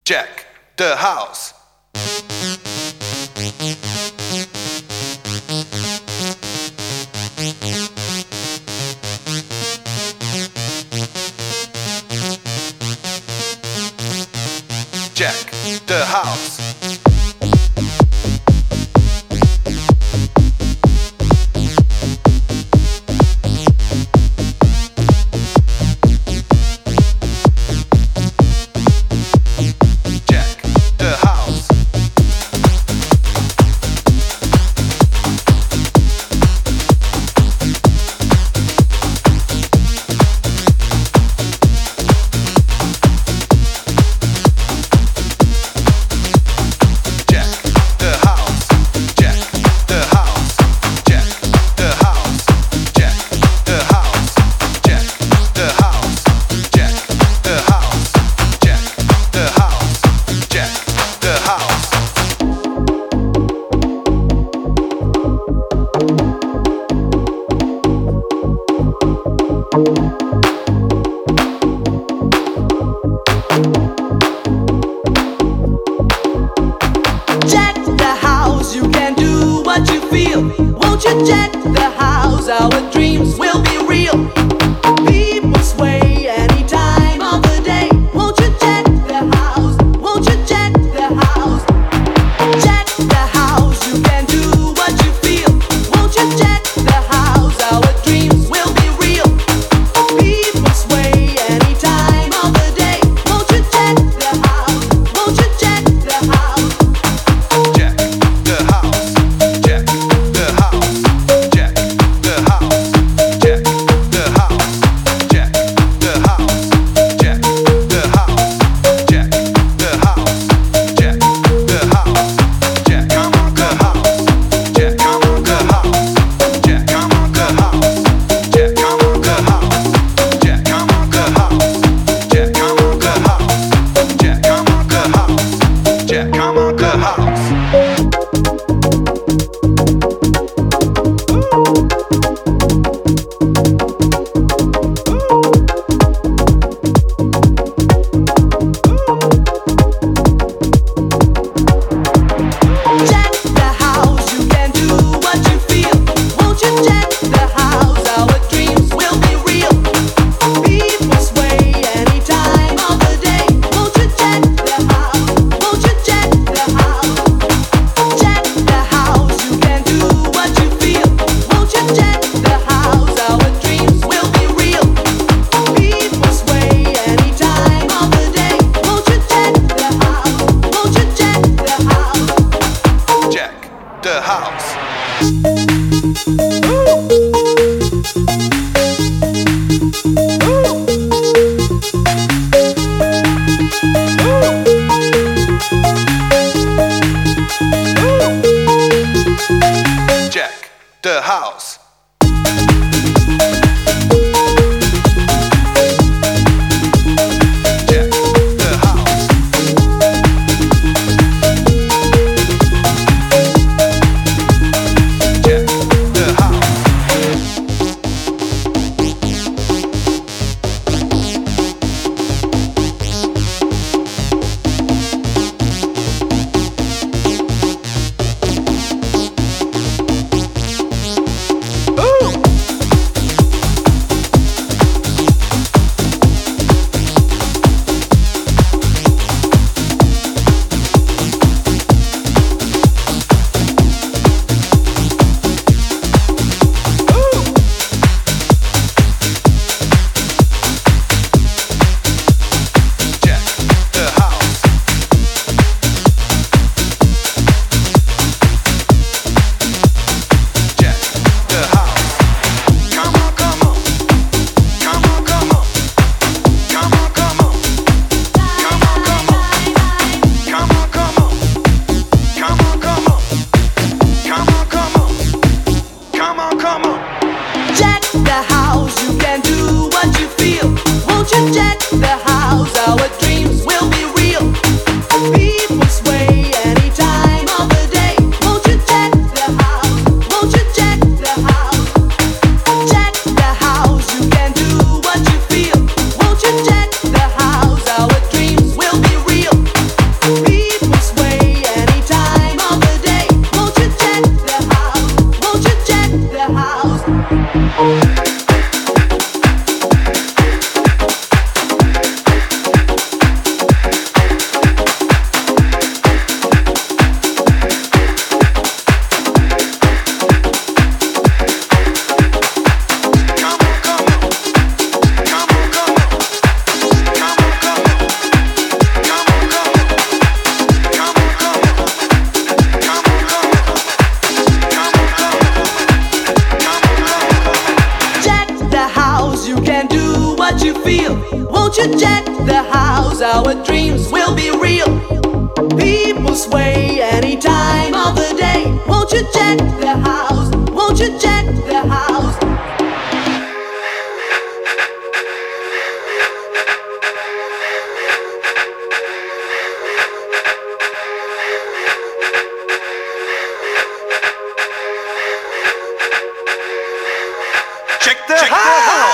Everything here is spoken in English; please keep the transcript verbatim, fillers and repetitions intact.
Jack the house. Jack the house. Jack the house, our dreams will be real. People sway any time of the day. Won't you jack the house? Won't you jack the house? Jack the house, you can do what you feel. Won't you jack the house? Our dreams will be real. People sway any time of the day. Won't you jack the house? Won't you jack the house? Jack the house. Jack the house. Jack the house. Jack the house. Jack the house. Jack the house. Jack the house. Jack the house. Jack come on the house. Jack come on the house. Jack come on the house. Jack come on the house. Jack come on the house. Jack come on the house. Jack come on the house. Jack come on the house. Jack the house, you can do what you feel. Won't you jack the house? Our dreams will be real. People sway any time of the day. Won't you jack the house? Won't you jack the house? Jack the house, you can do what you feel. Won't you jack the house? Our dreams will be real. People sway any time of the day. Won't you jack the house? Won't you jack the house? Jack the house. Jack the house. Jack the house. Jack the house. will be real. People sway any time of the day. Won't you check the house? Won't you check the house? Check the house.